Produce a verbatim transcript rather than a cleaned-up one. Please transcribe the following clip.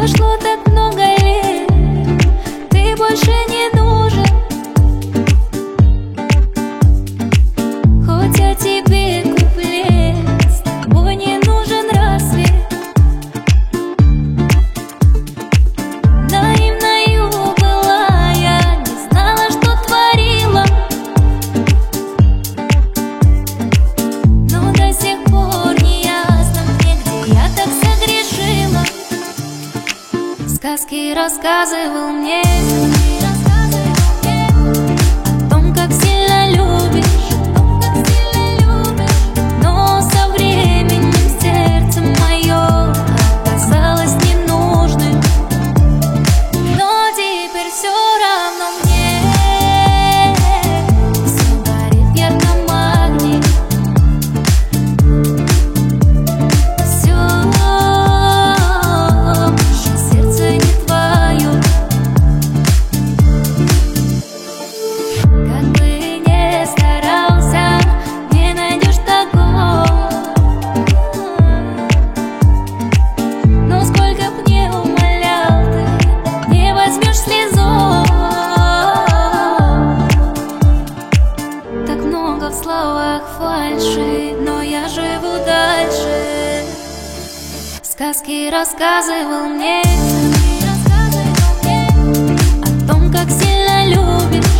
Прошло так много лет, ты больше не нужен. Хоть я тебе куплет, с тобой не нужен рассвет. Наивною была я, не знала, что творила, но до сих пор не ясно мне, где я так согрешила. Сказки рассказывал мне о том, как сильно любишь, но со временем сердце мое оказалось ненужным. Но теперь все равно мне, все горит ярко магний, все, сердце не твое. Как бы ни старался, не найдешь такого. Но сколько б не умолял, ты не возьмешь слезу. Так много в словах фальши, но я живу дальше. Сказки рассказывал мне о том, как сильно любишь,